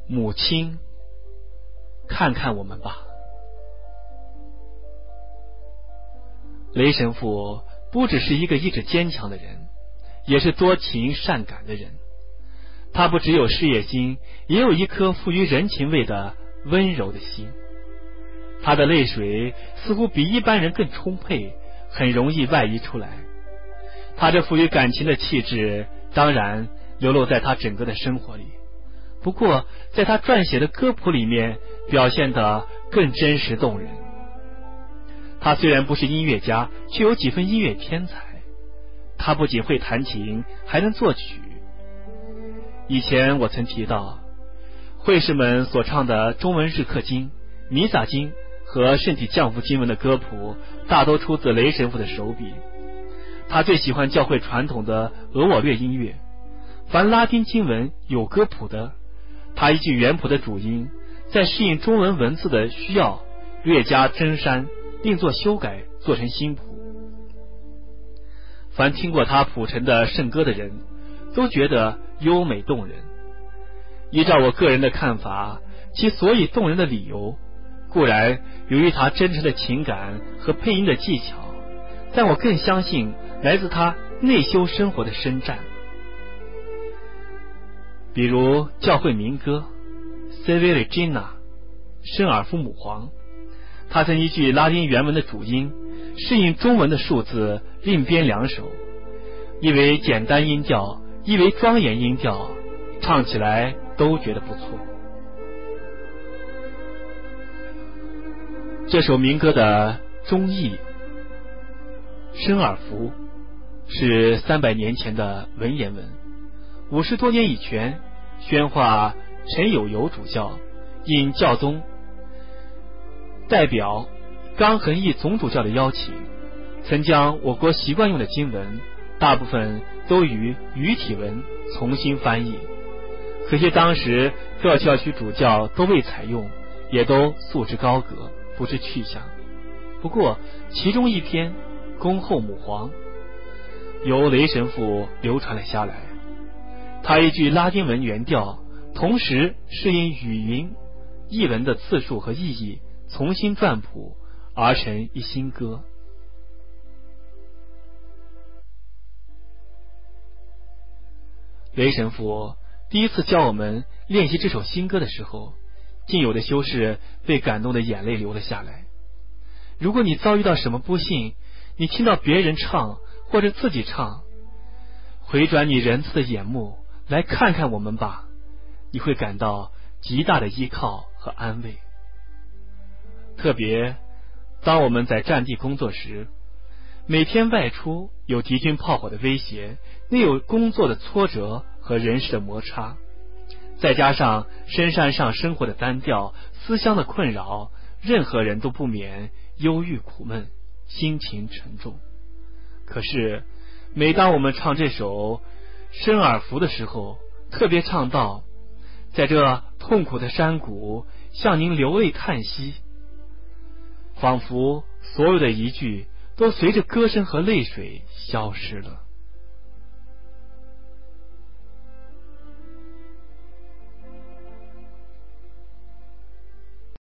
母亲，看看我们吧。雷神父不只是一个意志坚强的人，也是多情善感的人。他不只有事业心，也有一颗富于人情味的温柔的心。他的泪水似乎比一般人更充沛，很容易外溢出来。他这富于感情的气质当然流露在他整个的生活里，不过在他撰写的歌谱里面表现得更真实动人。他虽然不是音乐家，却有几分音乐天才。他不仅会弹琴，还能作曲。以前我曾提到，会士们所唱的中文日课经、弥撒经和圣体降福经文的歌谱，大都出自雷神父的手笔。他最喜欢教会传统的俄我略音乐，凡拉丁经文有歌谱的，他依据原谱的主音，在适应中文文字的需要，略加增删，另作修改，做成新谱。凡听过他谱成的圣歌的人，都觉得优美动人。依照我个人的看法，其所以动人的理由，固然由于他真诚的情感和配音的技巧，但我更相信来自他内修生活的深湛。比如教会民歌 Salve Regina 圣尔夫母皇，他曾依据拉丁原文的主音，适应中文的数字，另编两首，一为简单音调，一为庄严音调，唱起来都觉得不错。这首民歌的中译生尔福是300年前的文言文，50多年以前，宣化陈友友主教应教宗代表刚恒义总主教的邀请，曾将我国习惯用的经文大部分都以语体文重新翻译，可惜当时各教区主教都未采用，也都束之高阁，不知去向。不过其中一篇恭候母皇由雷神父流传了下来，他依据拉丁文原调，同时适应语音译文的字数和意义，重新撰谱而成一新歌。雷神父第一次教我们练习这首新歌的时候，竟有的修士被感动的眼泪流了下来。如果你遭遇到什么不幸，你听到别人唱或者自己唱，回转你仁慈的眼目来看看我们吧，你会感到极大的依靠和安慰。特别当我们在战地工作时，每天外出有敌军炮火的威胁，内有工作的挫折和人事的摩擦，再加上深山上生活的单调、思乡的困扰，任何人都不免忧郁苦闷，心情沉重。可是每当我们唱这首生尔福的时候，特别唱到在这痛苦的山谷向您流泪叹息，仿佛所有的疑惧都随着歌声和泪水消失了。